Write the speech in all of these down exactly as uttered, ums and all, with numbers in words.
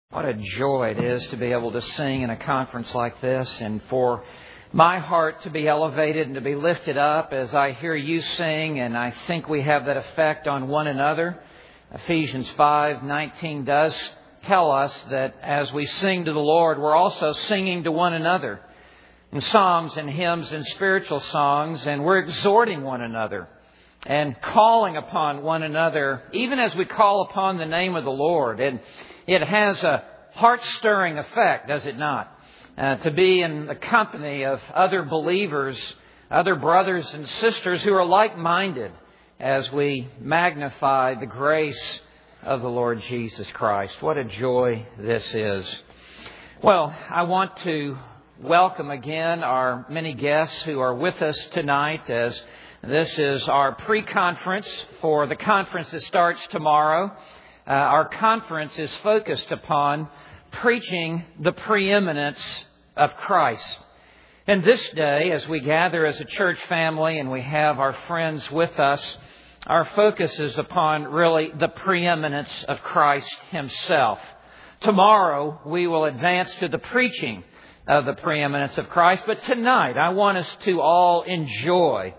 What a joy it is to be able to sing in a conference like this, and for my heart to be elevated and to be lifted up as I hear you sing, and I think we have that effect on one another. Ephesians five nineteen does tell us that as we sing to the Lord, we're also singing to one another in psalms and hymns and spiritual songs, and we're exhorting one another and calling upon one another, even as we call upon the name of the Lord. And it has a heart-stirring effect, does it not? Uh, to be in the company of other believers, other brothers and sisters who are like-minded as we magnify the grace of the Lord Jesus Christ. What a joy this is. Well, I want to welcome again our many guests who are with us tonight, as this is our pre-conference for the conference that starts tomorrow. Uh, our conference is focused upon preaching the preeminence of Christ. And this day, as we gather as a church family and we have our friends with us, our focus is upon really the preeminence of Christ Himself. Tomorrow, we will advance to the preaching of the preeminence of Christ. But tonight, I want us to all enjoy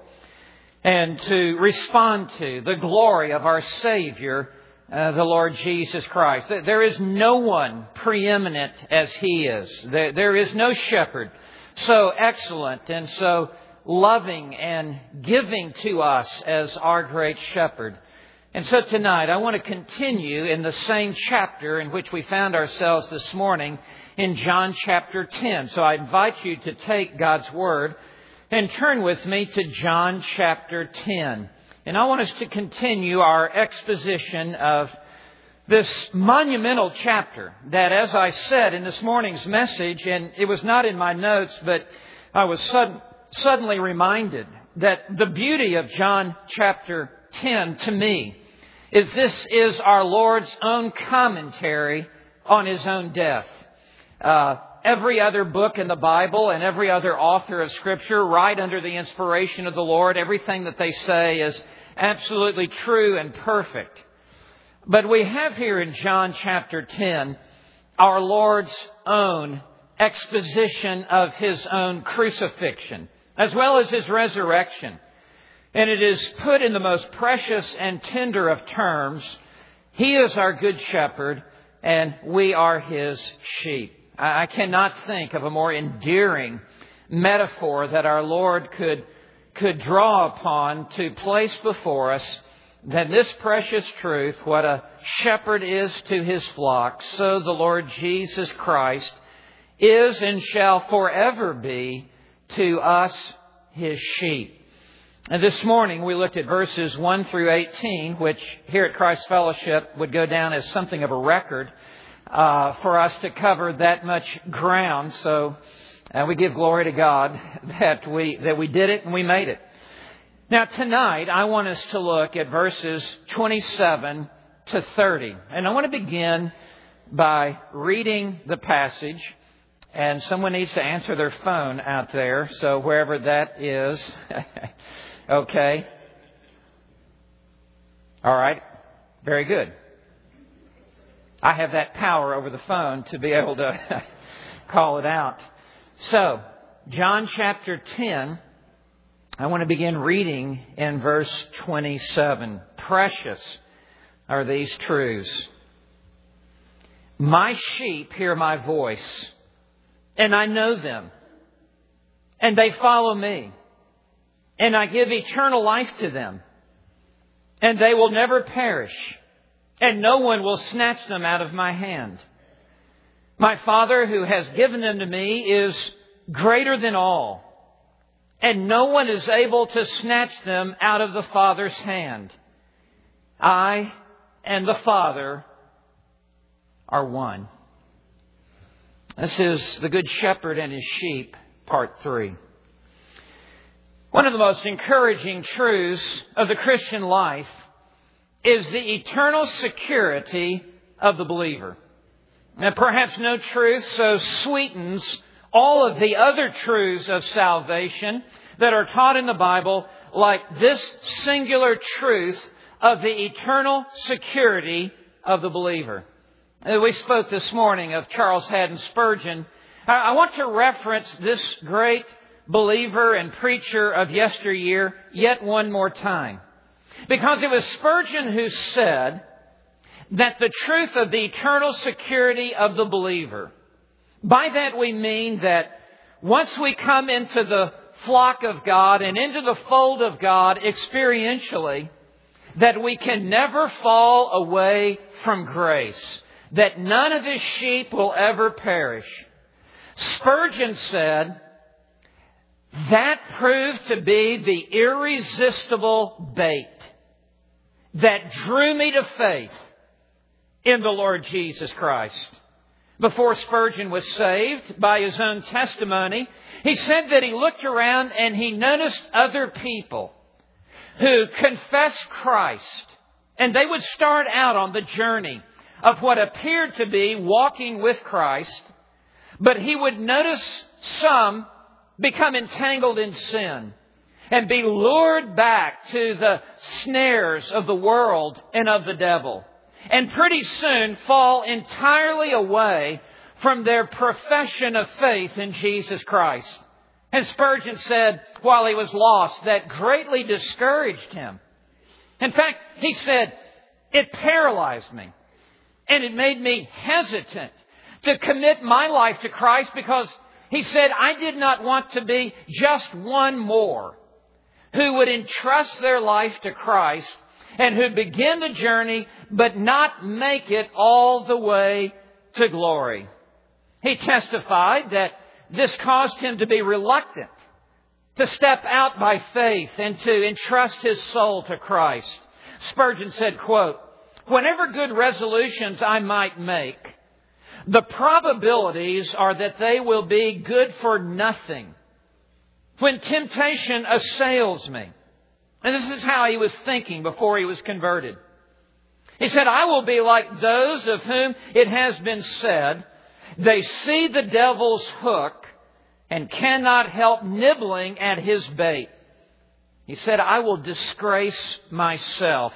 and to respond to the glory of our Savior, Uh, the Lord Jesus Christ. There is no one preeminent as He is. There, there is no shepherd so excellent and so loving and giving to us as our great shepherd. And so tonight I want to continue in the same chapter in which we found ourselves this morning, in John chapter ten. So I invite you to take God's Word and turn with me to John chapter ten. And I want us to continue our exposition of this monumental chapter that, as I said in this morning's message, and it was not in my notes, but I was sud- suddenly reminded that the beauty of John chapter ten to me is this is our Lord's own commentary on His own death. Uh, every other book in the Bible and every other author of Scripture write under the inspiration of the Lord. Everything that they say is absolutely true and perfect. But we have here in John chapter ten our Lord's own exposition of His own crucifixion, as well as His resurrection. And it is put in the most precious and tender of terms. He is our good shepherd, and we are His sheep. I cannot think of a more endearing metaphor that our Lord could could draw upon to place before us than this precious truth. What a shepherd is to his flock, so the Lord Jesus Christ is and shall forever be to us, His sheep. And this morning we looked at verses one through eighteen, which here at Christ Fellowship would go down as something of a record uh, for us to cover that much ground. So And we give glory to God that we that we did it and we made it. Now tonight I want us to look at verses twenty-seven to thirty. And I want to begin by reading the passage. And someone needs to answer their phone out there. So wherever that is. Okay. All right. Very good. I have that power over the phone to be able to call it out. So, John chapter ten, I want to begin reading in verse twenty-seven. Precious are these truths. My sheep hear my voice, and I know them, and they follow me, and I give eternal life to them, and they will never perish, and no one will snatch them out of my hand. My Father who has given them to me is greater than all, and no one is able to snatch them out of the Father's hand. I and the Father are one. This is the Good Shepherd and His sheep, part three. One of the most encouraging truths of the Christian life is the eternal security of the believer. And perhaps no truth so sweetens all of the other truths of salvation that are taught in the Bible like this singular truth of the eternal security of the believer. We spoke this morning of Charles Haddon Spurgeon. I want to reference this great believer and preacher of yesteryear yet one more time. Because it was Spurgeon who said that the truth of the eternal security of the believer, by that we mean that once we come into the flock of God and into the fold of God experientially, that we can never fall away from grace, that none of His sheep will ever perish. Spurgeon said that proved to be the irresistible bait that drew me to faith in the Lord Jesus Christ. Before Spurgeon was saved, by his own testimony, he said that he looked around and he noticed other people who confessed Christ. And they would start out on the journey of what appeared to be walking with Christ. But he would notice some become entangled in sin and be lured back to the snares of the world and of the devil. And pretty soon fall entirely away from their profession of faith in Jesus Christ. And Spurgeon said, while he was lost, that greatly discouraged him. In fact, he said, it paralyzed me. And it made me hesitant to commit my life to Christ because, he said, I did not want to be just one more who would entrust their life to Christ and who begin the journey but not make it all the way to glory. He testified that this caused him to be reluctant to step out by faith and to entrust his soul to Christ. Spurgeon said, quote, whenever good resolutions I might make, the probabilities are that they will be good for nothing when temptation assails me. And this is how he was thinking before he was converted. He said, I will be like those of whom it has been said, they see the devil's hook and cannot help nibbling at his bait. He said, I will disgrace myself.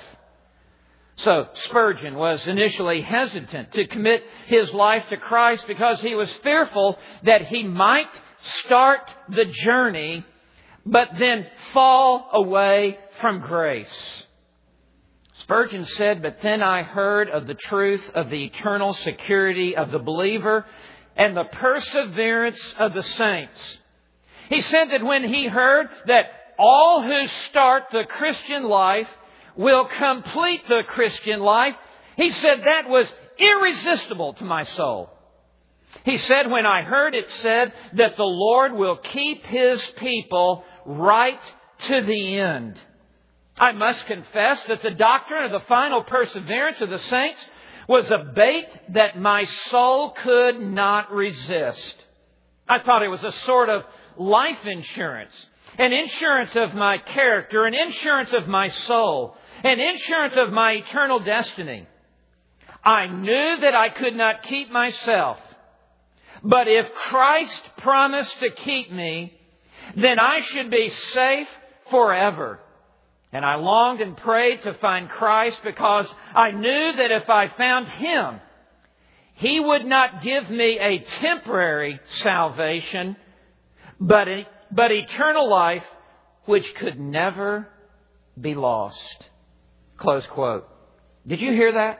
So Spurgeon was initially hesitant to commit his life to Christ because he was fearful that he might start the journey but then fall away from grace. Spurgeon said, but then I heard of the truth of the eternal security of the believer and the perseverance of the saints. He said that when he heard that all who start the Christian life will complete the Christian life, he said that was irresistible to my soul. He said, when I heard it said that the Lord will keep His people right to the end. I must confess that the doctrine of the final perseverance of the saints was a bait that my soul could not resist. I thought it was a sort of life insurance, an insurance of my character, an insurance of my soul, an insurance of my eternal destiny. I knew that I could not keep myself, but if Christ promised to keep me, then I should be safe forever. And I longed and prayed to find Christ because I knew that if I found Him, He would not give me a temporary salvation, but, a, but eternal life which could never be lost. Close quote. Did you hear that?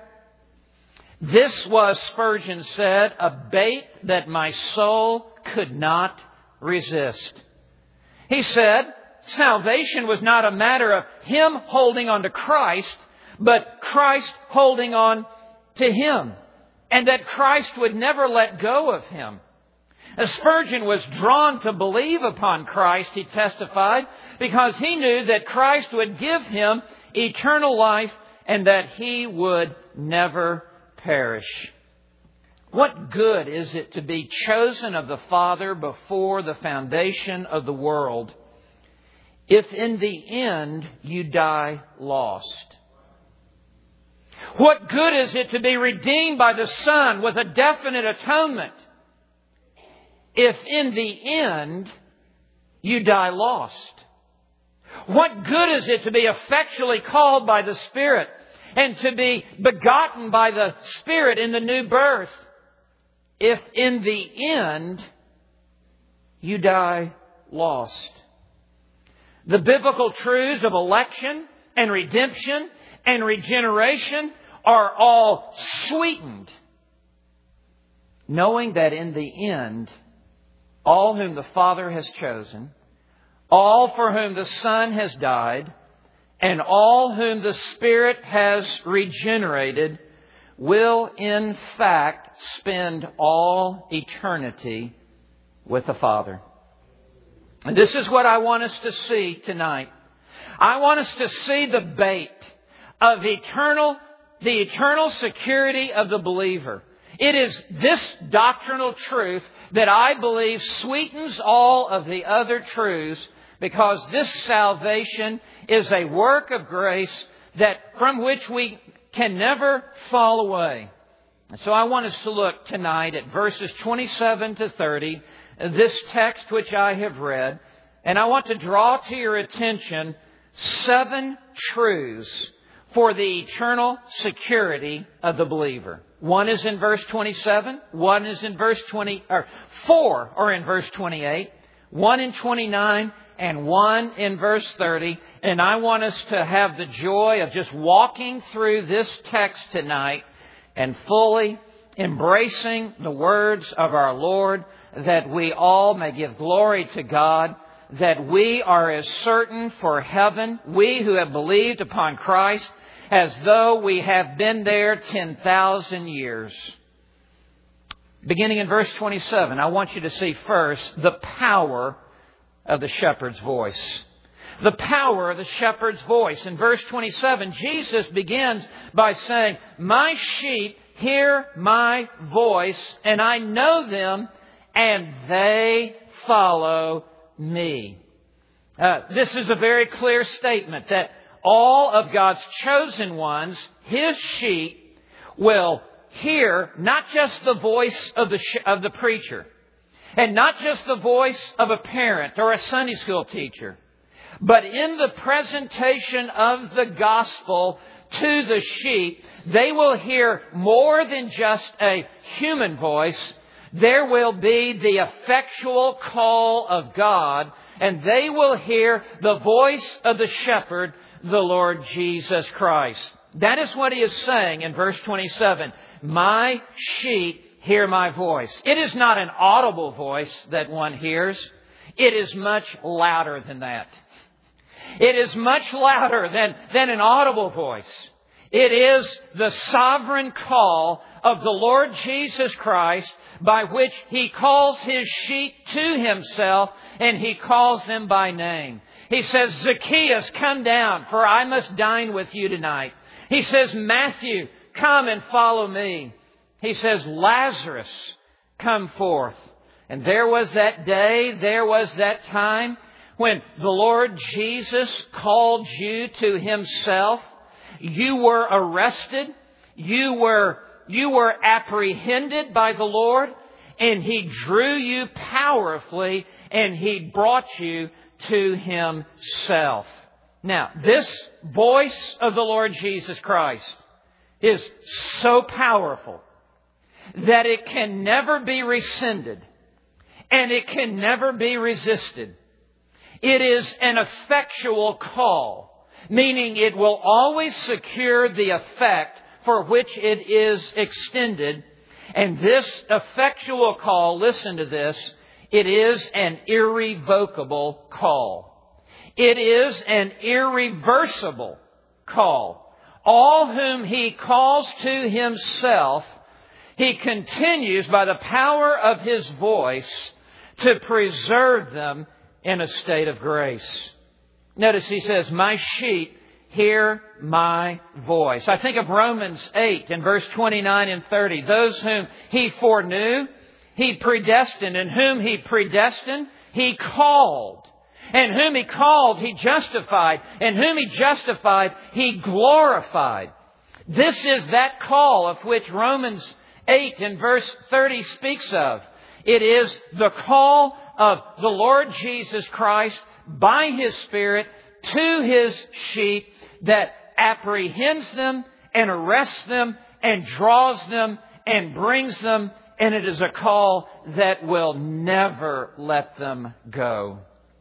This was, Spurgeon said, a bait that my soul could not resist. He said, salvation was not a matter of him holding on to Christ, but Christ holding on to him. And that Christ would never let go of him. As Spurgeon was drawn to believe upon Christ, he testified, because he knew that Christ would give him eternal life and that he would never perish. What good is it to be chosen of the Father before the foundation of the world if in the end you die lost? What good is it to be redeemed by the Son with a definite atonement if in the end you die lost? What good is it to be effectually called by the Spirit and to be begotten by the Spirit in the new birth, if in the end you die lost. The biblical truths of election and redemption and regeneration are all sweetened, knowing that in the end, all whom the Father has chosen, all for whom the Son has died, and all whom the Spirit has regenerated will in fact spend all eternity with the Father. And this is what I want us to see tonight. I want us to see the bait of eternal, the eternal security of the believer. It is this doctrinal truth that I believe sweetens all of the other truths, because this salvation is a work of grace that from which we can never fall away. And so I want us to look tonight at verses twenty-seven to thirty, this text which I have read, and I want to draw to your attention seven truths for the eternal security of the believer. One is in verse twenty-seven, one is in verse twenty, or four are in verse twenty-eight, one in twenty-nine, and one in verse thirty. And I want us to have the joy of just walking through this text tonight and fully embracing the words of our Lord, that we all may give glory to God, that we are as certain for heaven, we who have believed upon Christ, as though we have been there ten thousand years. Beginning in verse twenty-seven, I want you to see first the power of the shepherd's voice. The power of the shepherd's voice. In verse twenty-seven, Jesus begins by saying, "My sheep hear my voice, and I know them, and they follow me." Uh, this is a very clear statement that all of God's chosen ones, His sheep, will hear not just the voice of the sh- of the preacher, and not just the voice of a parent or a Sunday school teacher, but in the presentation of the gospel to the sheep, they will hear more than just a human voice. There will be the effectual call of God, and they will hear the voice of the shepherd, the Lord Jesus Christ. That is what He is saying in verse twenty-seven. My sheep hear my voice. It is not an audible voice that one hears. It is much louder than that. It is much louder than, than an audible voice. It is the sovereign call of the Lord Jesus Christ, by which He calls His sheep to Himself, and He calls them by name. He says, "Zacchaeus, come down, for I must dine with you tonight." He says, "Matthew, come and follow me." He says, "Lazarus, come forth." And there was that day, there was that time when the Lord Jesus called you to Himself. You were arrested. You were, you were apprehended by the Lord. And He drew you powerfully, and He brought you to Himself. Now, this voice of the Lord Jesus Christ is so powerful that it can never be rescinded, and it can never be resisted. It is an effectual call, meaning it will always secure the effect for which it is extended. And this effectual call, listen to this, it is an irrevocable call. It is an irreversible call. All whom He calls to Himself, He continues by the power of His voice to preserve them in a state of grace. Notice He says, "My sheep hear my voice." I think of Romans eight in verse twenty-nine and thirty. Those whom He foreknew, He predestined. And whom He predestined, He called. And whom He called, He justified. And whom He justified, He glorified. This is that call of which Romans eight in verse thirty speaks of. It is the call of the Lord Jesus Christ by His Spirit to His sheep that apprehends them and arrests them and draws them and brings them. And it is a call that will never let them go.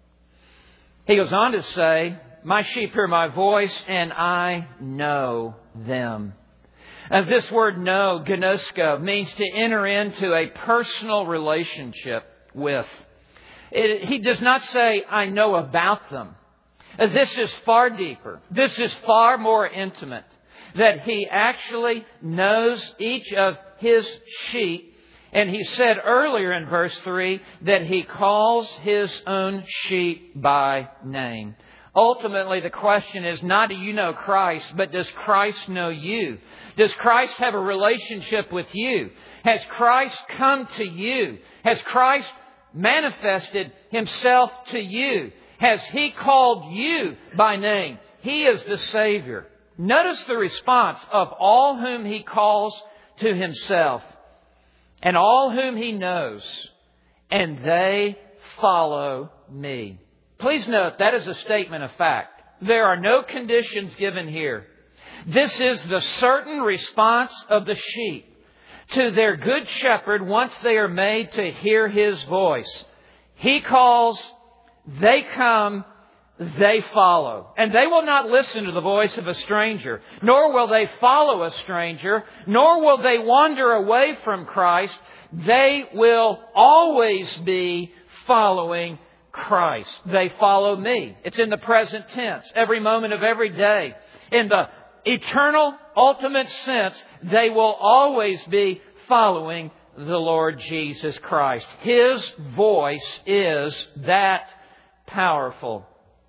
He goes on to say, my sheep hear my voice and I know them. And this word know, gnosko, means to enter into a personal relationship with. It, he does not say, I know about them. This is far deeper. This is far more intimate. That He actually knows each of His sheep. And He said earlier in verse three that He calls His own sheep by name. Ultimately, the question is not do you know Christ, but does Christ know you? Does Christ have a relationship with you? Has Christ come to you? Has Christ manifested Himself to you? Has He called you by name? He is the Savior. Notice the response of all whom He calls to Himself and all whom He knows, and they follow me. Please note, that is a statement of fact. There are no conditions given here. This is the certain response of the sheep to their good shepherd once they are made to hear His voice. He calls, they come, they follow. And they will not listen to the voice of a stranger, nor will they follow a stranger, nor will they wander away from Christ. They will always be following Christ. They follow me. It's in the present tense, every moment of every day. In the eternal, ultimate sense, they will always be following the Lord Jesus Christ. His voice is that powerful.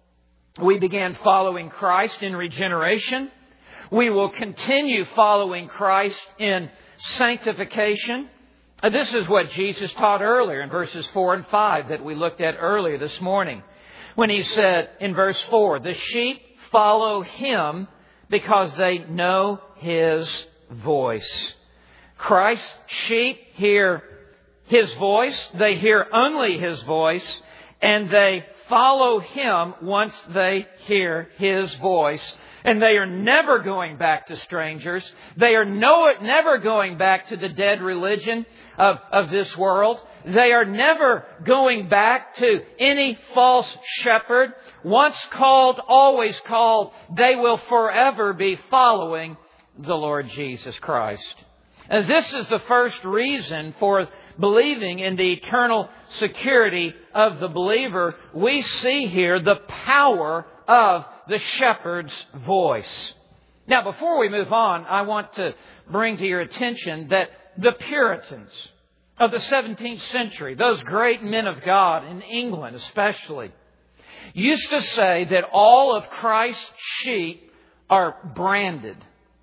We began following Christ in regeneration. We will continue following Christ in sanctification. This is what Jesus taught earlier in verses four and five that we looked at earlier this morning. When He said in verse four, the sheep follow Him because they know His voice. Christ's sheep hear His voice. They hear only His voice. And they follow Him once they hear His voice. And they are never going back to strangers. They are no, never going back to the dead religion of, of this world. They are never going back to any false shepherd. Once called, always called. They will forever be following the Lord Jesus Christ. And this is the first reason for believing in the eternal security of the believer. We see here the power of the shepherd's voice. Now, before we move on, I want to bring to your attention that the Puritans of the seventeenth century, those great men of God in England especially, used to say that all of Christ's sheep are branded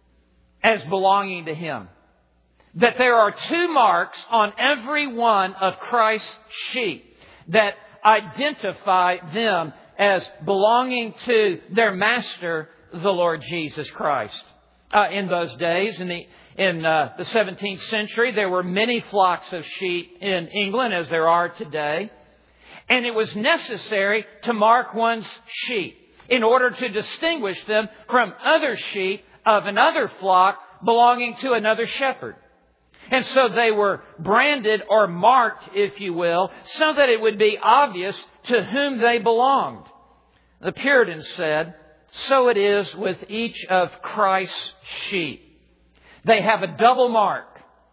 as belonging to Him. That there are two marks on every one of Christ's sheep that identify them as belonging to their master, the Lord Jesus Christ. Uh, in those days, in the in uh, the seventeenth century, there were many flocks of sheep in England as there are today. And it was necessary to mark one's sheep in order to distinguish them from other sheep of another flock belonging to another shepherd. And so they were branded or marked, if you will, so that it would be obvious to whom they belonged. The Puritans said, so it is with each of Christ's sheep. They have a double mark.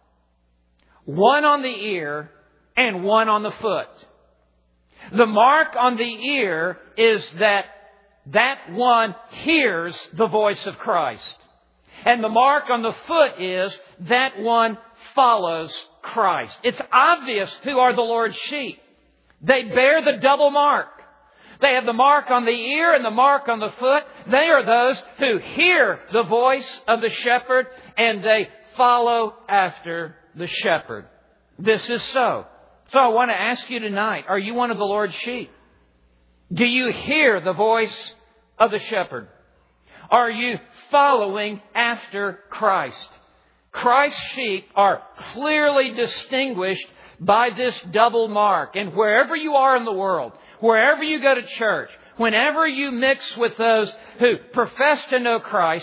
One on the ear and one on the foot. The mark on the ear is that that one hears the voice of Christ. And the mark on the foot is that one follows Christ. It's obvious who are the Lord's sheep. They bear the double mark. They have the mark on the ear and the mark on the foot. They are those who hear the voice of the shepherd and they follow after the shepherd. This is so. So I want to ask you tonight, are you one of the Lord's sheep? Do you hear the voice of the shepherd? Are you following after Christ? Christ's sheep are clearly distinguished by this double mark. And wherever you are in the world, wherever you go to church, whenever you mix with those who profess to know Christ,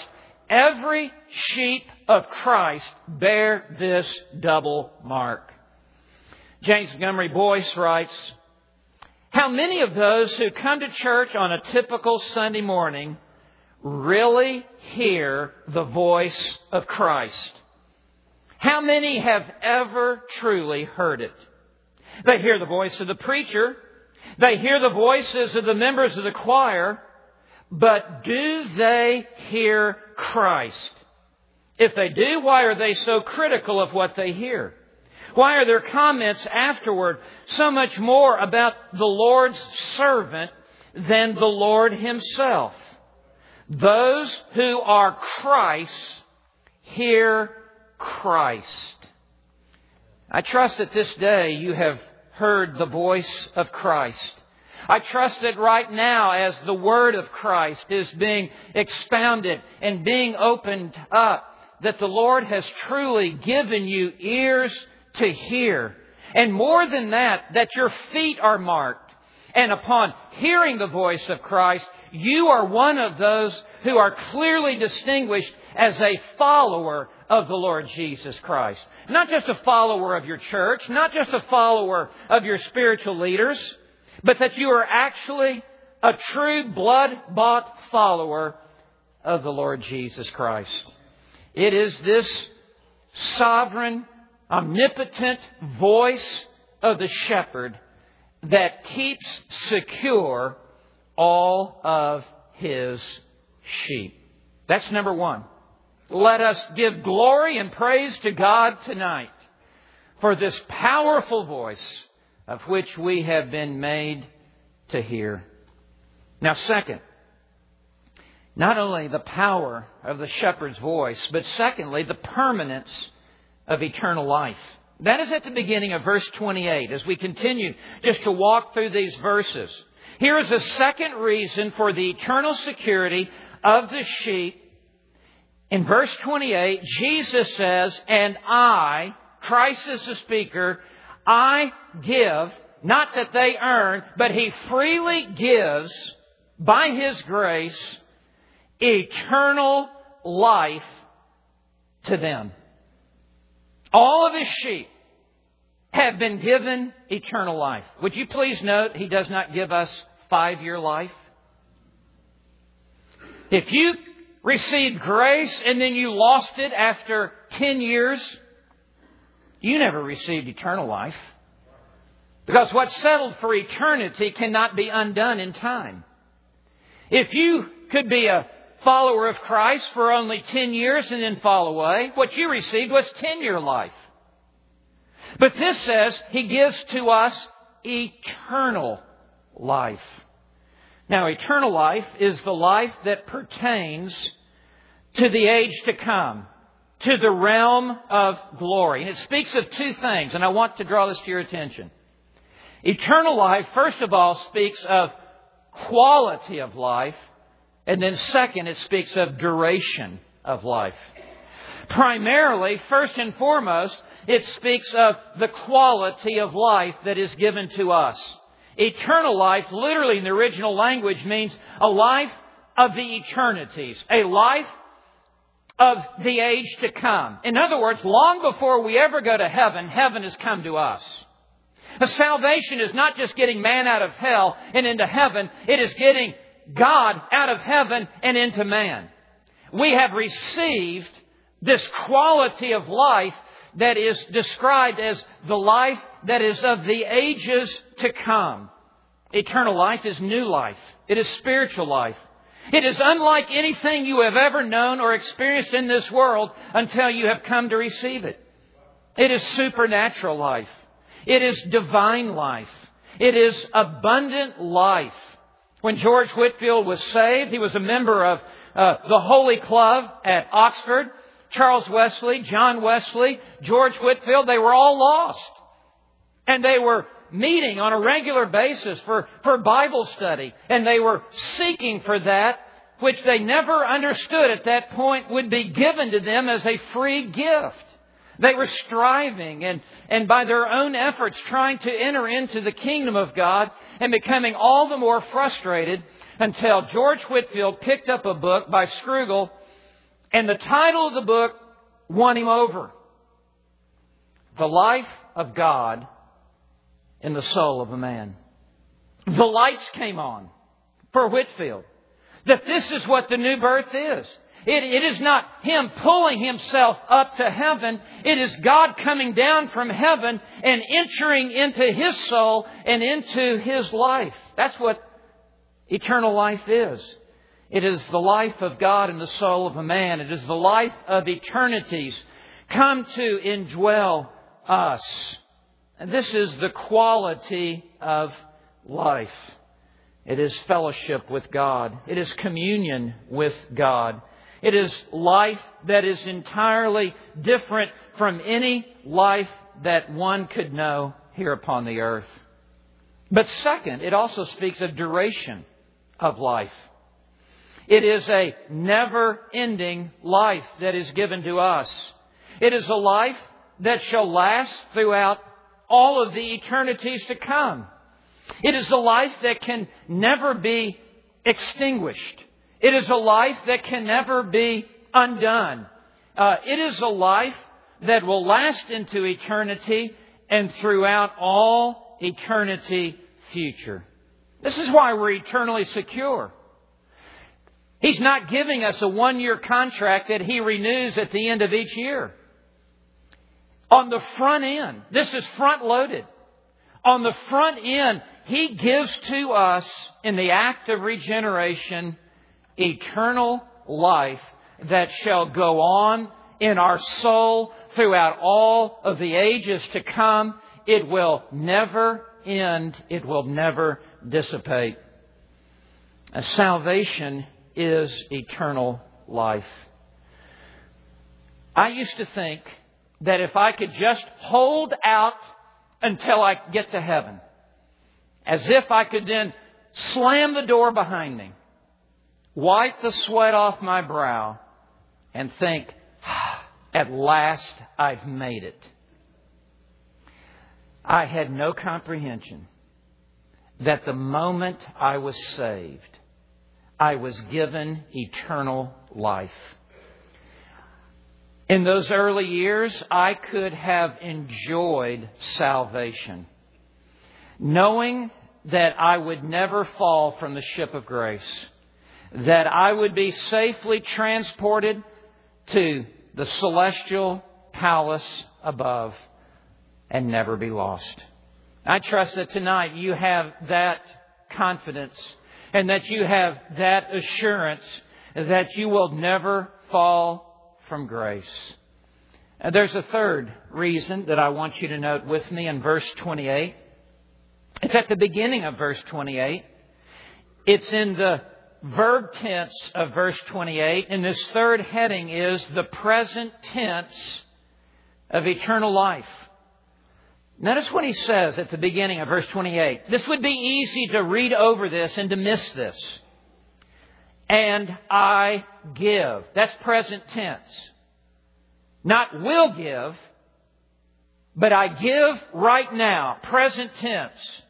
Every sheep of Christ bear this double mark. James Montgomery Boyce writes, how many of those who come to church on a typical Sunday morning really hear the voice of Christ? How many have ever truly heard it? They hear the voice of the preacher. They hear the voices of the members of the choir. But do they hear Christ? If they do, why are they so critical of what they hear? Why are their comments afterward so much more about the Lord's servant than the Lord Himself? Those who are Christ's hear Christ. I trust that this day you have heard the voice of Christ. I trust that right now, as the Word of Christ is being expounded and being opened up, that the Lord has truly given you ears to hear. And more than that, that your feet are marked. And upon hearing the voice of Christ, you are one of those who are clearly distinguished as a follower of the Lord Jesus Christ. Not just a follower of your church, not just a follower of your spiritual leaders, but that you are actually a true blood-bought follower of the Lord Jesus Christ. It is this sovereign, omnipotent voice of the shepherd that keeps secure all of His sheep. That's number one. Let us give glory and praise to God tonight for this powerful voice of which we have been made to hear. Now, second, not only the power of the shepherd's voice, but secondly, the permanence of eternal life. That is at the beginning of verse twenty-eight as we continue just to walk through these verses. Here is a second reason for the eternal security of the sheep. In verse twenty-eight, Jesus says, and I, Christ is the speaker, I give, not that they earn, but He freely gives by His grace eternal life to them. All of His sheep have been given eternal life. Would you please note, He does not give us five-year life. If you received grace and then you lost it after ten years, you never received eternal life. Because what's settled for eternity cannot be undone in time. If you could be a follower of Christ for only ten years and then fall away, what you received was ten-year life. But this says He gives to us eternal life. Now, eternal life is the life that pertains to the age to come, to the realm of glory. And it speaks of two things, and I want to draw this to your attention. Eternal life, first of all, speaks of quality of life, and then second, it speaks of duration of life. Primarily, first and foremost, it speaks of the quality of life that is given to us. Eternal life, literally in the original language, means a life of the eternities, a life of the age to come. In other words, long before we ever go to heaven, heaven has come to us. The salvation is not just getting man out of hell and into heaven. It is getting God out of heaven and into man. We have received this quality of life that is described as the life that is of the ages to come. Eternal life is new life. It is spiritual life. It is unlike anything you have ever known or experienced in this world until you have come to receive it. It is supernatural life. It is divine life. It is abundant life. When George Whitefield was saved, he was a member of uh, the Holy Club at Oxford. Charles Wesley, John Wesley, George Whitefield, they were all lost. And they were meeting on a regular basis for, for Bible study. And they were seeking for that which they never understood at that point would be given to them as a free gift. They were striving and, and by their own efforts trying to enter into the kingdom of God and becoming all the more frustrated until George Whitefield picked up a book by Scroogle And the title of the book won him over. The Life of God in the Soul of a Man. The lights came on for Whitefield. That this is what the new birth is. It, it is not him pulling himself up to heaven. It is God coming down from heaven and entering into his soul and into his life. That's what eternal life is. It is the life of God in the soul of a man. It is the life of eternities come to indwell us. And this is the quality of life. It is fellowship with God. It is communion with God. It is life that is entirely different from any life that one could know here upon the earth. But second, it also speaks of duration of life. It is a never-ending life that is given to us. It is a life that shall last throughout all of the eternities to come. It is a life that can never be extinguished. It is a life that can never be undone. Uh, it is a life that will last into eternity and throughout all eternity future. This is why we're eternally secure. He's not giving us a one-year contract that He renews at the end of each year. On the front end, this is front-loaded. On the front end, He gives to us in the act of regeneration eternal life that shall go on in our soul throughout all of the ages to come. It will never end. It will never dissipate. A salvation is eternal life. I used to think that if I could just hold out until I get to heaven, as if I could then slam the door behind me, wipe the sweat off my brow, and think, ah, at last I've made it. I had no comprehension that the moment I was saved, I was given eternal life. In those early years, I could have enjoyed salvation, knowing that I would never fall from the ship of grace, that I would be safely transported to the celestial palace above and never be lost. I trust that tonight you have that confidence and that you have that assurance that you will never fall from grace. And there's a third reason that I want you to note with me in verse twenty-eight. It's at the beginning of verse twenty-eight. It's in the verb tense of verse twenty-eight. And this third heading is the present tense of eternal life. Notice what he says at the beginning of verse twenty-eight. This would be easy to read over this and to miss this. And I give. That's present tense. Not will give, but I give right now. Present tense.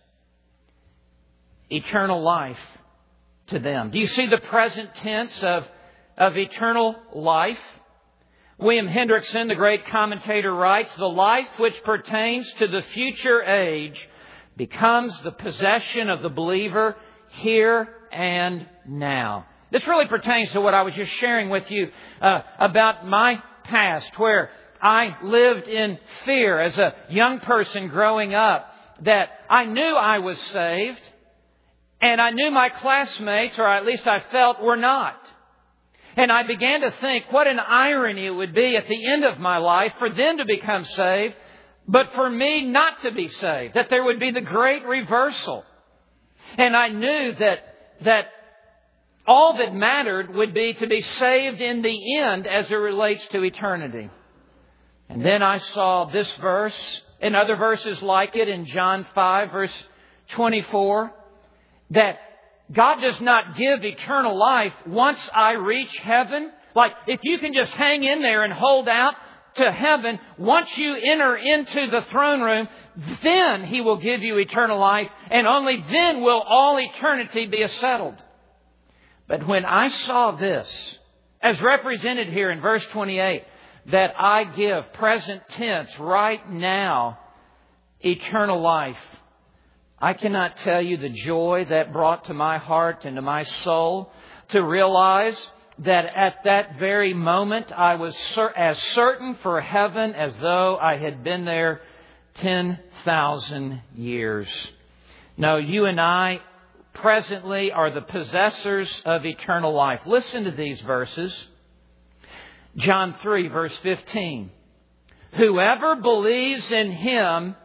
Eternal life to them. Do you see the present tense of, of eternal life? William Hendrickson, the great commentator, writes, the life which pertains to the future age becomes the possession of the believer here and now. This really pertains to what I was just sharing with you uh, about my past, where I lived in fear as a young person growing up, that I knew I was saved, and I knew my classmates, or at least I felt, were not. And I began to think what an irony it would be at the end of my life for them to become saved, but for me not to be saved. That there would be the great reversal. And I knew that, that all that mattered would be to be saved in the end as it relates to eternity. And then I saw this verse and other verses like it in John five, verse twenty-four, that God does not give eternal life once I reach heaven. Like, if you can just hang in there and hold out to heaven, once you enter into the throne room, then He will give you eternal life, and only then will all eternity be settled. But when I saw this, as represented here in verse twenty-eight, that I give, present tense, right now, eternal life. I cannot tell you the joy that brought to my heart and to my soul to realize that at that very moment I was cer- as certain for heaven as though I had been there ten thousand years. No, you and I presently are the possessors of eternal life. Listen to these verses. John three, verse fifteen. Whoever believes in Him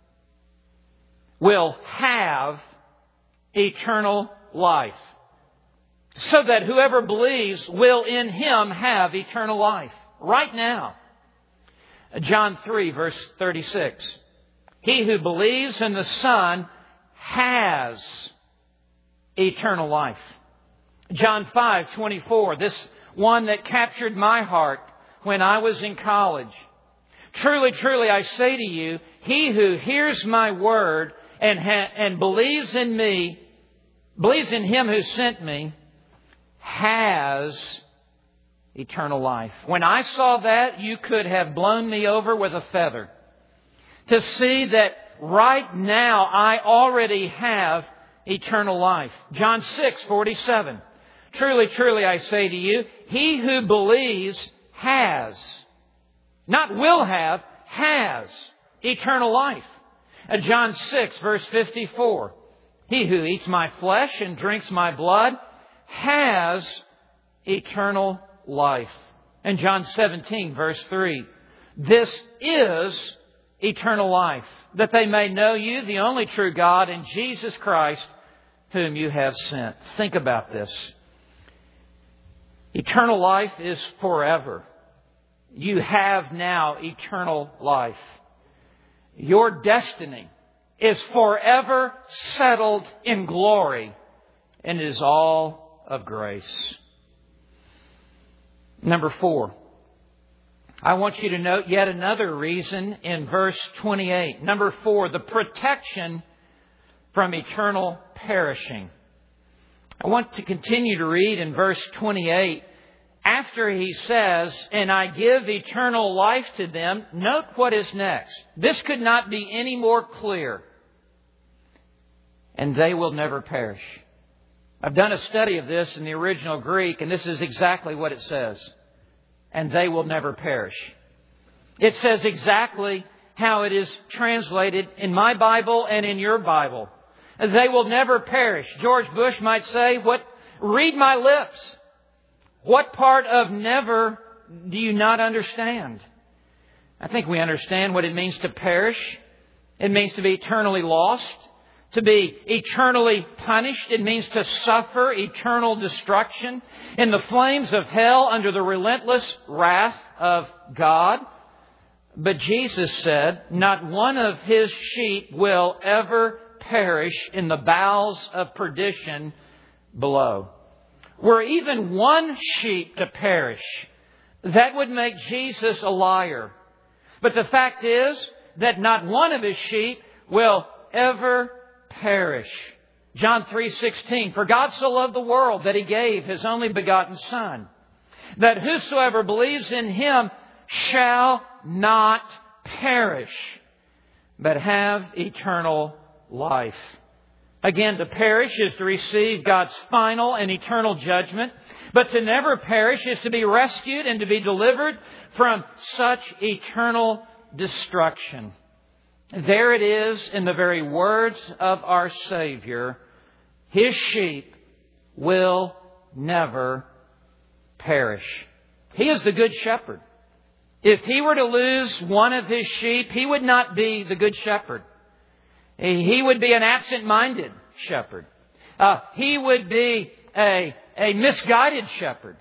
will have eternal life. So that whoever believes will in Him have eternal life. Right now. John three, verse thirty-six. He who believes in the Son has eternal life. John five, twenty-four. This one that captured my heart when I was in college. Truly, truly, I say to you, he who hears my word and ha- and believes in me, believes in Him who sent me, has eternal life. When I saw that, you could have blown me over with a feather. To see that right now I already have eternal life. John six, forty-seven. Truly, truly, I say to you, he who believes has, not will have, has eternal life. John six, verse fifty-four. He who eats my flesh and drinks my blood has eternal life. And John seventeen, verse three. This is eternal life, that they may know you, the only true God, and Jesus Christ, whom you have sent. Think about this. Eternal life is forever. You have now eternal life. Your destiny is forever settled in glory, and it is all of grace. Number four, I want you to note yet another reason in verse twenty-eight. Number four, the protection from eternal perishing. I want to continue to read in verse twenty-eight. After he says, and I give eternal life to them, note what is next. This could not be any more clear. And they will never perish. I've done a study of this in the original Greek, and this is exactly what it says. And they will never perish. It says exactly how it is translated in my Bible and in your Bible. They will never perish. George Bush might say, "What? Read my lips. What part of never do you not understand?" I think we understand what it means to perish. It means to be eternally lost. To be eternally punished. It means to suffer eternal destruction in the flames of hell under the relentless wrath of God. But Jesus said, not one of His sheep will ever perish in the bowels of perdition below. Were even one sheep to perish, that would make Jesus a liar. But the fact is that not one of His sheep will ever perish. John three sixteen, for God so loved the world that He gave His only begotten Son, that whosoever believes in Him shall not perish, but have eternal life. Again, to perish is to receive God's final and eternal judgment. But to never perish is to be rescued and to be delivered from such eternal destruction. There it is in the very words of our Savior. His sheep will never perish. He is the Good Shepherd. If He were to lose one of His sheep, He would not be the Good Shepherd. He would be an absent-minded shepherd. Uh, he would be a, a misguided shepherd.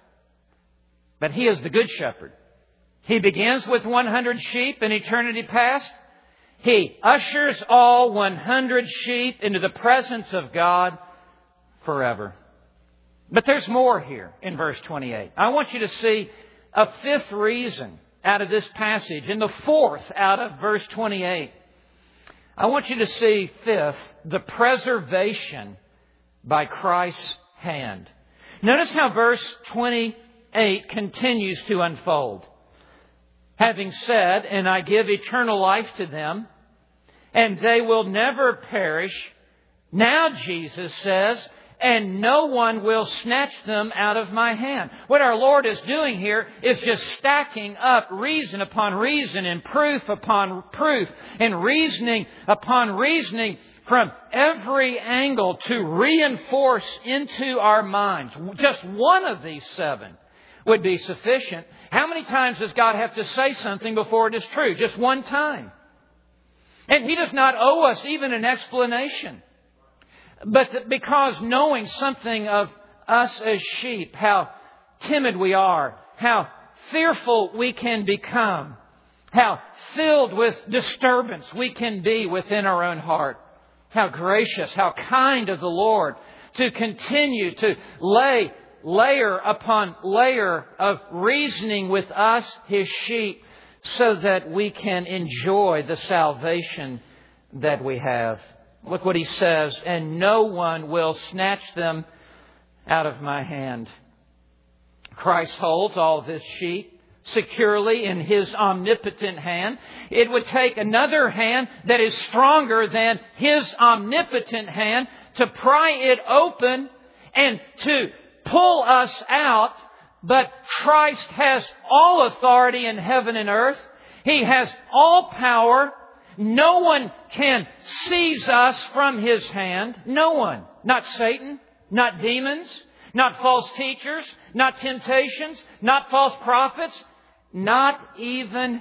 But He is the Good Shepherd. He begins with one hundred sheep in eternity past. He ushers all one hundred sheep into the presence of God forever. But there's more here in verse twenty-eight. I want you to see a fifth reason out of this passage, and the fourth out of verse twenty-eight. I want you to see, fifth, the preservation by Christ's hand. Notice how verse twenty eight continues to unfold. Having said, and I give eternal life to them, and they will never perish. Now Jesus says, and no one will snatch them out of my hand. What our Lord is doing here is just stacking up reason upon reason and proof upon proof and reasoning upon reasoning from every angle to reinforce into our minds. Just one of these seven would be sufficient. How many times does God have to say something before it is true? Just one time. And He does not owe us even an explanation. But because knowing something of us as sheep, how timid we are, how fearful we can become, how filled with disturbance we can be within our own heart, how gracious, how kind of the Lord to continue to lay layer upon layer of reasoning with us, His sheep, so that we can enjoy the salvation that we have. Look what He says, and no one will snatch them out of my hand. Christ holds all of His sheep securely in His omnipotent hand. It would take another hand that is stronger than His omnipotent hand to pry it open and to pull us out. But Christ has all authority in heaven and earth. He has all power. No one can seize us from His hand. No one. Not Satan, not demons, not false teachers, not temptations, not false prophets, not even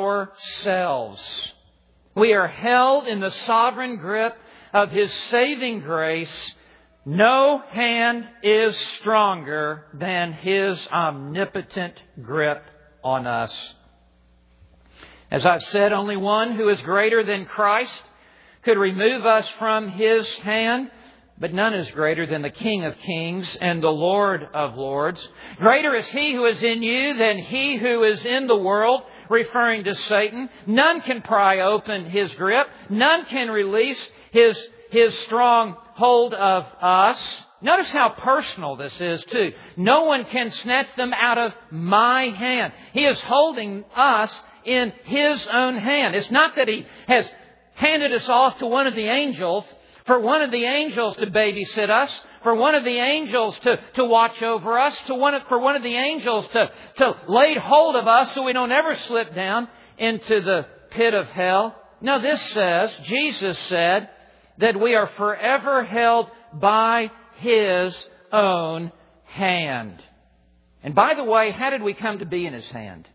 ourselves. We are held in the sovereign grip of His saving grace. No hand is stronger than His omnipotent grip on us. As I've said, only one who is greater than Christ could remove us from His hand, but none is greater than the King of Kings and the Lord of Lords. Greater is He who is in you than he who is in the world, referring to Satan. None can pry open His grip. None can release His, His strong hold of us. Notice how personal this is too. No one can snatch them out of my hand. He is holding us in His own hand. It's not that He has handed us off to one of the angels, for one of the angels to babysit us, for one of the angels to, to watch over us, to one of, for one of the angels to, to lay hold of us so we don't ever slip down into the pit of hell. No, this says, Jesus said, that we are forever held by His own hand. And by the way, how did we come to be in His hand?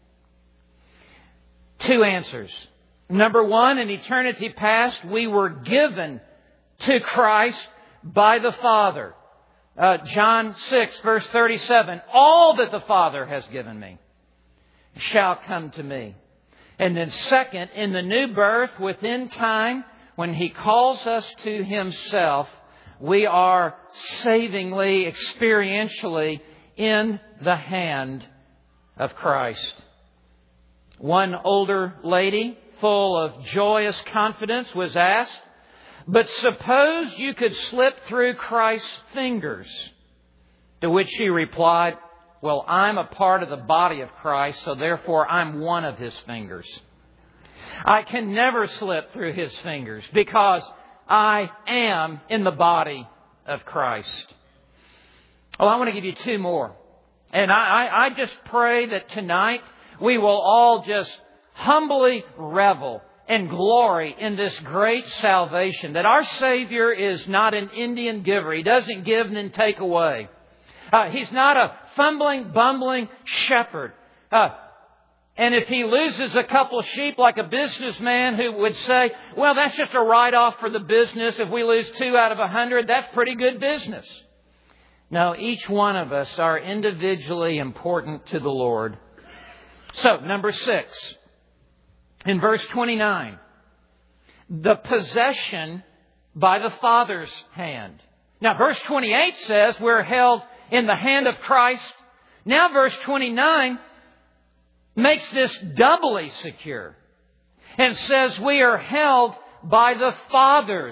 Two answers. Number one, in eternity past, we were given to Christ by the Father. Uh, John six, verse thirty-seven. All that the Father has given me shall come to me. And then second, in the new birth within time, when He calls us to Himself, we are savingly, experientially in the hand of Christ. One older lady, full of joyous confidence, was asked, but suppose you could slip through Christ's fingers. To which she replied, well, I'm a part of the body of Christ, so therefore I'm one of His fingers. I can never slip through His fingers because I am in the body of Christ. Oh, I want to give you two more. And I, I, I just pray that tonight we will all just humbly revel and glory in this great salvation. That our Savior is not an Indian giver. He doesn't give and then take away. Uh, he's not a fumbling, bumbling shepherd. Uh, and if He loses a couple of sheep like a businessman who would say, well, that's just a write-off for the business. If we lose two out of a hundred, that's pretty good business. No, each one of us are individually important to the Lord. So, number six, in verse twenty-nine, the possession by the Father's hand. Now, verse twenty-eight says we're held in the hand of Christ. Now, verse twenty-nine makes this doubly secure and says we are held by the Father's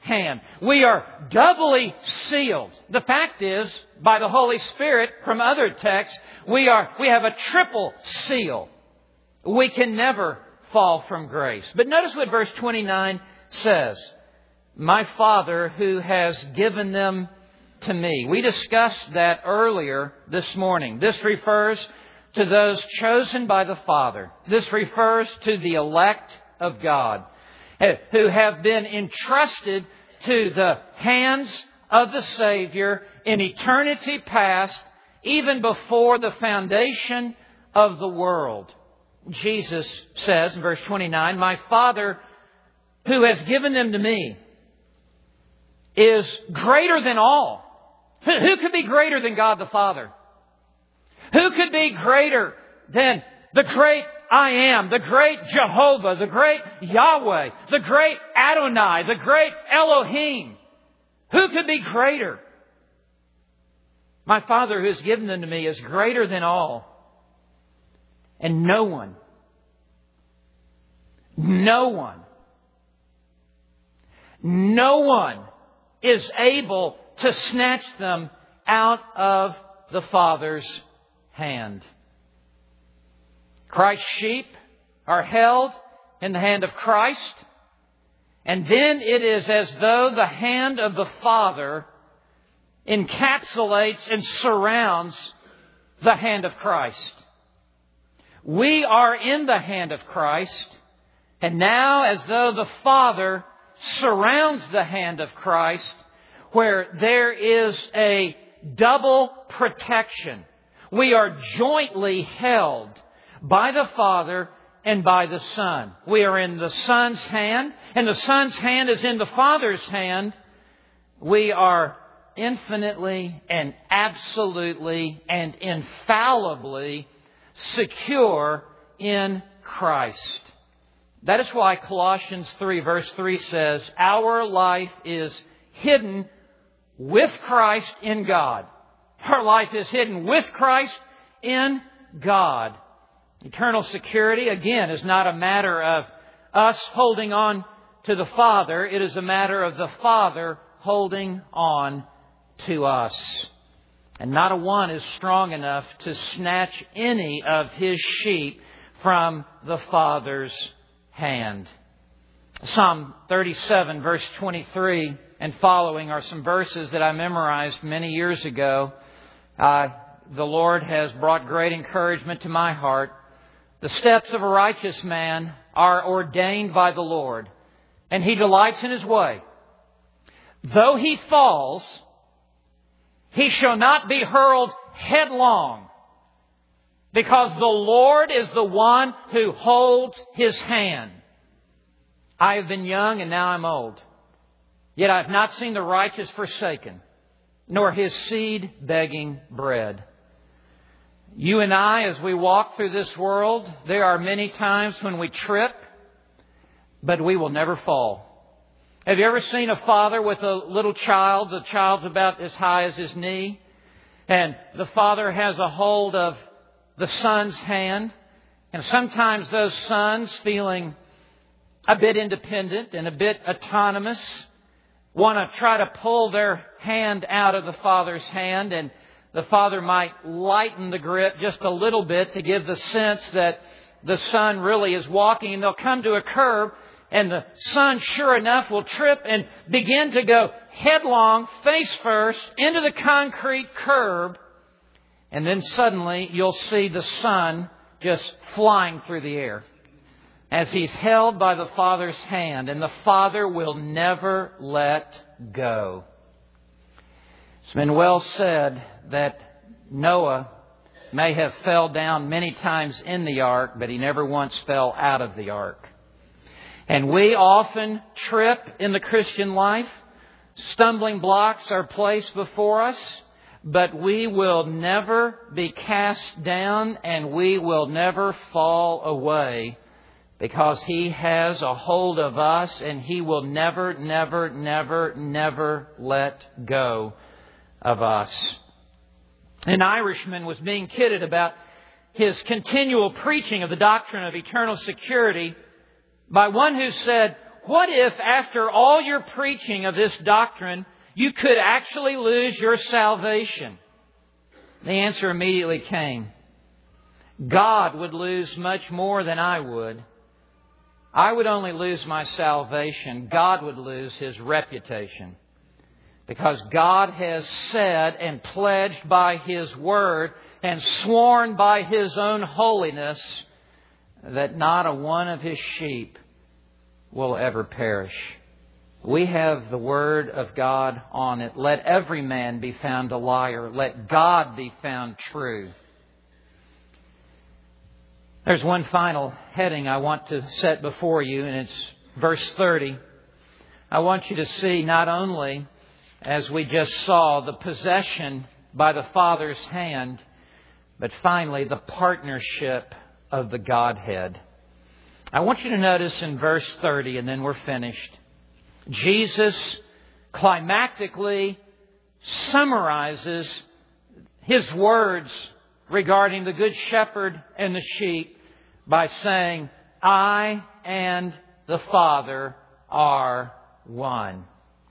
hand. We are doubly sealed. The fact is, by the Holy Spirit, from other texts, we are, we have a triple seal. We can never fall from grace. But notice what verse twenty-nine says. My Father who has given them to me. We discussed that earlier this morning. This refers to those chosen by the Father. This refers to the elect of God, who have been entrusted to the hands of the Savior in eternity past, even before the foundation of the world. Jesus says in verse twenty-nine, my Father who has given them to me is greater than all. Who could be greater than God the Father? Who could be greater than the great I am, the great Jehovah, the great Yahweh, the great Adonai, the great Elohim? Who could be greater? My Father who has given them to me is greater than all. And no one, no one, no one is able to snatch them out of the Father's hand. Christ's sheep are held in the hand of Christ, and then it is as though the hand of the Father encapsulates and surrounds the hand of Christ. We are in the hand of Christ, and now as though the Father surrounds the hand of Christ, where there is a double protection. We are jointly held by the Father and by the Son. We are in the Son's hand, and the Son's hand is in the Father's hand. We are infinitely and absolutely and infallibly secure in Christ. That is why Colossians three verse three says, our life is hidden with Christ in God. Our life is hidden with Christ in God. Eternal security, again, is not a matter of us holding on to the Father. It is a matter of the Father holding on to us. And not a one is strong enough to snatch any of His sheep from the Father's hand. Psalm thirty-seven, verse twenty-three and following are some verses that I memorized many years ago. Uh, the Lord has brought great encouragement to my heart. The steps of a righteous man are ordained by the Lord, and He delights in His way. Though he falls, he shall not be hurled headlong, because the Lord is the one who holds his hand. I have been young and now I'm old. Yet I have not seen the righteous forsaken, nor his seed begging bread. You and I, as we walk through this world, there are many times when we trip, but we will never fall. Have you ever seen a father with a little child? The child's about as high as his knee. And the father has a hold of the son's hand. And sometimes those sons, feeling a bit independent and a bit autonomous, want to try to pull their hand out of the father's hand. And the father might lighten the grip just a little bit to give the sense that the son really is walking. And they'll come to a curb, and the son, sure enough, will trip and begin to go headlong, face first, into the concrete curb. And then suddenly you'll see the son just flying through the air as he's held by the Father's hand. And the Father will never let go. It's been well said that Noah may have fell down many times in the ark, but he never once fell out of the ark. And we often trip in the Christian life. Stumbling blocks are placed before us, but we will never be cast down and we will never fall away, because He has a hold of us and He will never, never, never, never let go of us. An Irishman was being kidded about his continual preaching of the doctrine of eternal security by one who said, what if after all your preaching of this doctrine, you could actually lose your salvation? The answer immediately came. God would lose much more than I would. I would only lose my salvation. God would lose His reputation. Because God has said and pledged by His Word and sworn by His own holiness that not a one of His sheep will ever perish. We have the Word of God on it. Let every man be found a liar. Let God be found true. There's one final heading I want to set before you, and it's verse thirty. I want you to see not only, as we just saw, the possession by the Father's hand, but finally the partnership of the Godhead. I want you to notice in verse thirty, and then we're finished, Jesus climactically summarizes His words regarding the Good Shepherd and the sheep by saying, I and the Father are one.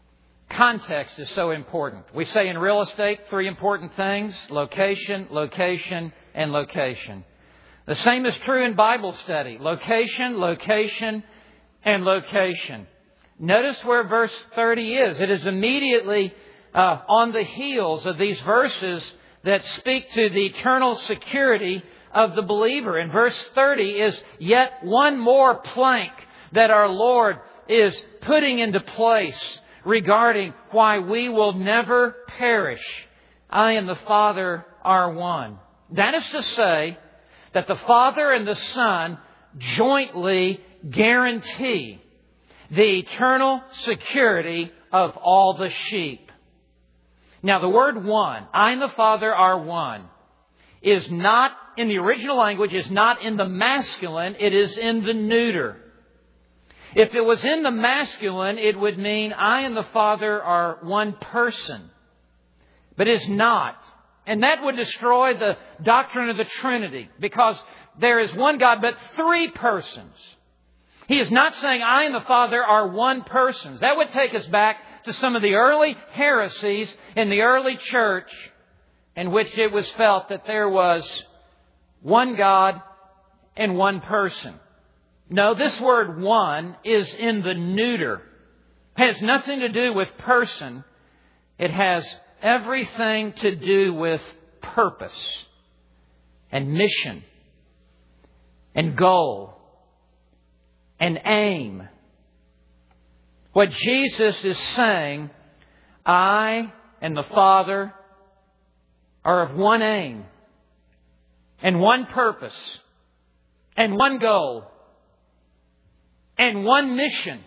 Context is so important. We say in real estate three important things: location, location, and location. The same is true in Bible study. Location, location, and location. Notice where verse thirty is. It is immediately uh, on the heels of these verses that speak to the eternal security of the believer. And verse thirty is yet one more plank that our Lord is putting into place regarding why we will never perish. I and the Father are one. That is to say that the Father and the Son jointly guarantee the eternal security of all the sheep. Now, the word one, I and the Father are one, is not, in the original language, is not in the masculine, it is in the neuter. If it was in the masculine, it would mean I and the Father are one person. But it is not. And that would destroy the doctrine of the Trinity, because there is one God, but three persons. He is not saying I and the Father are one person. That would take us back to some of the early heresies in the early church, in which it was felt that there was one God and one person. No, this word one is in the neuter. It has nothing to do with person. It has everything to do with purpose and mission and goal and aim. What Jesus is saying, I and the Father are of one aim and one purpose and one goal and one mission.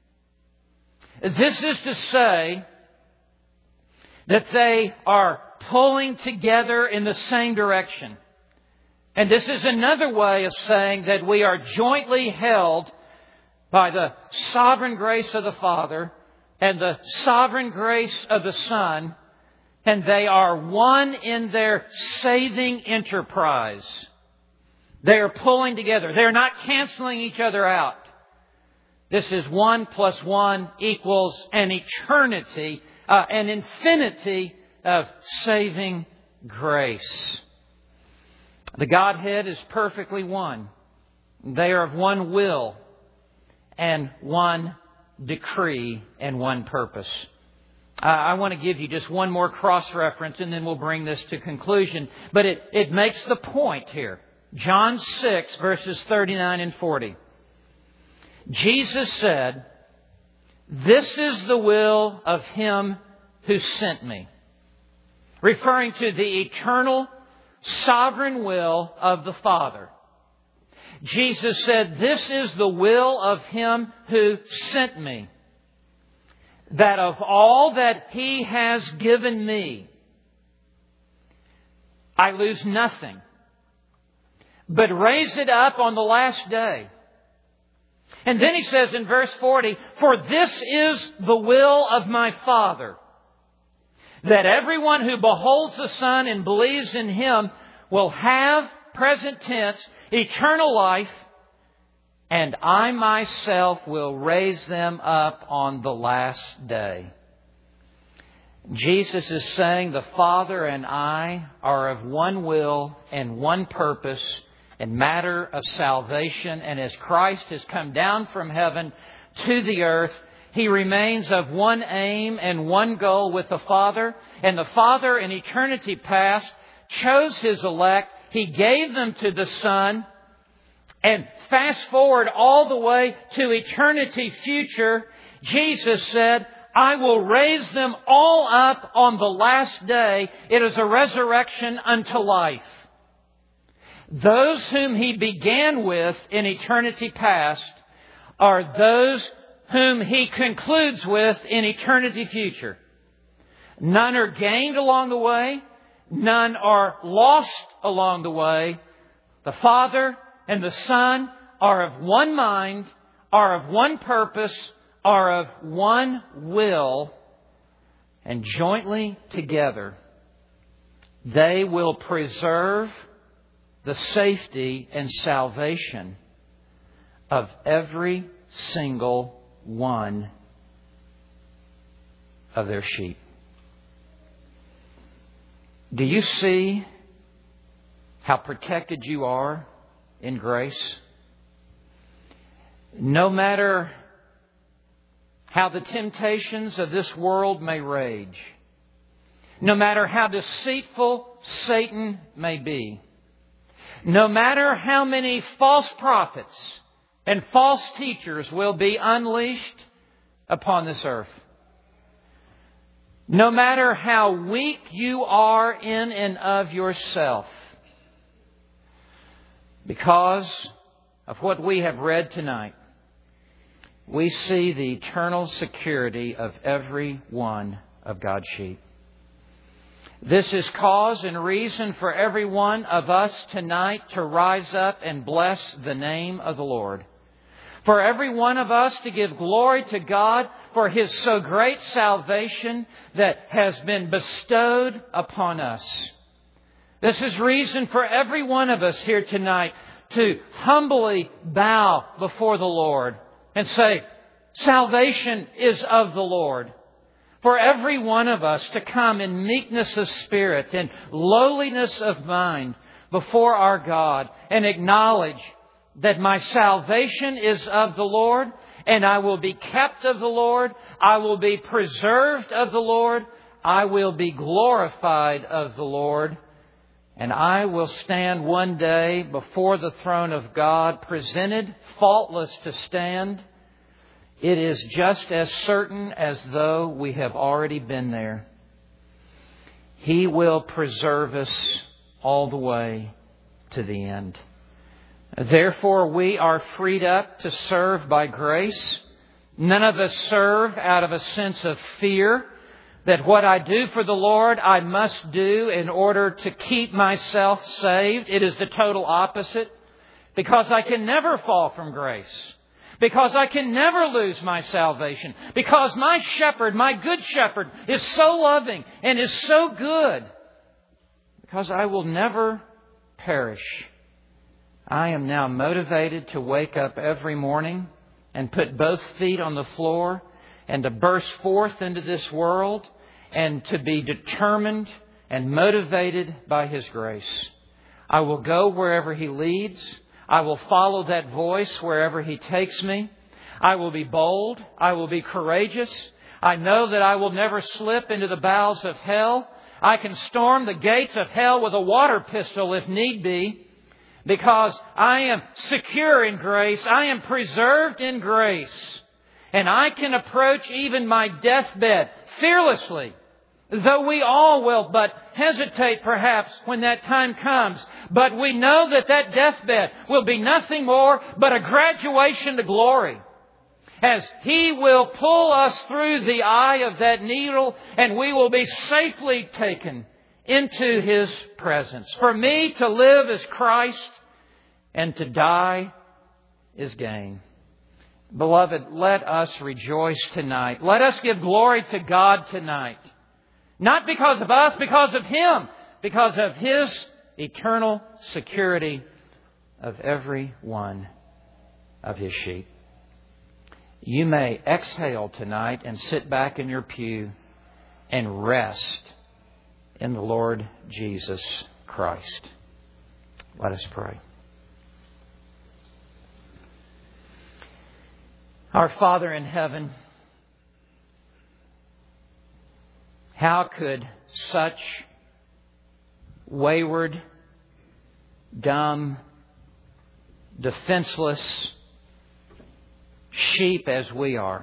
This is to say that they are pulling together in the same direction. And this is another way of saying that we are jointly held by the sovereign grace of the Father and the sovereign grace of the Son, and they are one in their saving enterprise. They are pulling together. They are not canceling each other out. This is one plus one equals an eternity, uh, an infinity of saving grace. The Godhead is perfectly one. They are of one will and one decree and one purpose. Uh, I want to give you just one more cross-reference, and then we'll bring this to conclusion. But it, it makes the point here. John six, verses thirty-nine and forty. Jesus said, "This is the will of Him who sent me." Referring to the eternal, sovereign will of the Father. Jesus said, "This is the will of Him who sent me, that of all that He has given me, I lose nothing, but raise it up on the last day." And then He says in verse forty, "For this is the will of my Father, that everyone who beholds the Son and believes in Him will have," present tense, "eternal life, and I myself will raise them up on the last day. Jesus is saying the Father and I are of one will and one purpose in matter of salvation. And as Christ has come down from heaven to the earth, He remains of one aim and one goal with the Father. And the Father in eternity past chose His elect. He gave them to the Son. And fast forward all the way to eternity future, Jesus said, I will raise them all up on the last day. It is a resurrection unto life. Those whom He began with in eternity past are those whom He concludes with in eternity future. None are gained along the way. None are lost along the way. The Father and the Son are of one mind, are of one purpose, are of one will, and jointly together they will preserve the safety and salvation of every single one of their sheep. Do you see how protected you are in grace? No matter how the temptations of this world may rage, no matter how deceitful Satan may be, no matter how many false prophets and false teachers will be unleashed upon this earth, no matter how weak you are in and of yourself, because of what we have read tonight, we see the eternal security of every one of God's sheep. This is cause and reason for every one of us tonight to rise up and bless the name of the Lord. For every one of us to give glory to God for His so great salvation that has been bestowed upon us. This is reason for every one of us here tonight to humbly bow before the Lord and say, salvation is of the Lord. For every one of us to come in meekness of spirit and lowliness of mind before our God and acknowledge that my salvation is of the Lord, and I will be kept of the Lord, I will be preserved of the Lord, I will be glorified of the Lord, and I will stand one day before the throne of God, presented, faultless to stand. It is just as certain as though we have already been there. He will preserve us all the way to the end. Therefore, we are freed up to serve by grace. None of us serve out of a sense of fear that what I do for the Lord, I must do in order to keep myself saved. It is the total opposite. Because I can never fall from grace. Because I can never lose my salvation. Because my shepherd, my good shepherd, is so loving and is so good. Because I will never perish. I am now motivated to wake up every morning and put both feet on the floor and to burst forth into this world and to be determined and motivated by His grace. I will go wherever He leads. I will follow that voice wherever He takes me. I will be bold. I will be courageous. I know that I will never slip into the bowels of hell. I can storm the gates of hell with a water pistol if need be, because I am secure in grace. I am preserved in grace. And I can approach even my deathbed fearlessly, though we all will but hesitate perhaps when that time comes. But we know that that deathbed will be nothing more but a graduation to glory, as He will pull us through the eye of that needle and we will be safely taken into His presence. For me to live is Christ and to die is gain. Beloved, let us rejoice tonight. Let us give glory to God tonight. Not because of us, because of Him. Because of His eternal security of every one of His sheep. You may exhale tonight and sit back in your pew and rest in the Lord Jesus Christ. Let us pray. Our Father in heaven, how could such wayward, dumb, defenseless sheep as we are,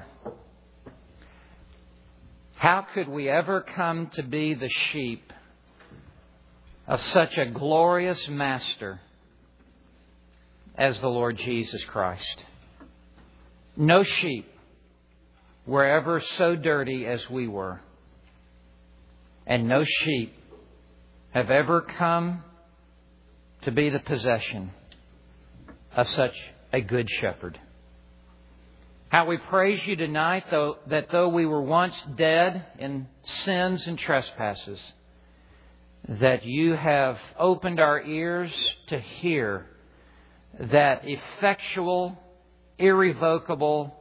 how could we ever come to be the sheep of such a glorious Master as the Lord Jesus Christ? No sheep were ever so dirty as we were. And no sheep have ever come to be the possession of such a good shepherd. How we praise You tonight, though, that though we were once dead in sins and trespasses, that You have opened our ears to hear that effectual, irrevocable,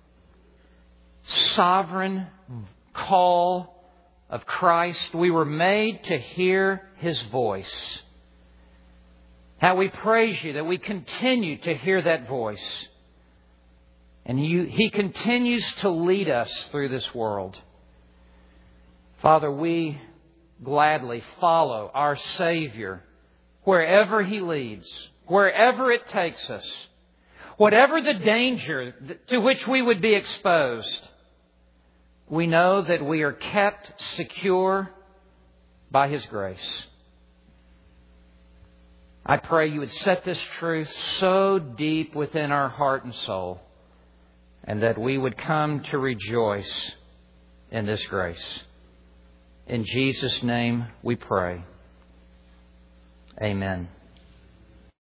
sovereign call of Christ. We were made to hear His voice. How we praise You that we continue to hear that voice. And you, He continues to lead us through this world. Father, we gladly follow our Savior wherever He leads, wherever it takes us. Whatever the danger to which we would be exposed, we know that we are kept secure by His grace. I pray You would set this truth so deep within our heart and soul, and that we would come to rejoice in this grace. In Jesus' name we pray. Amen.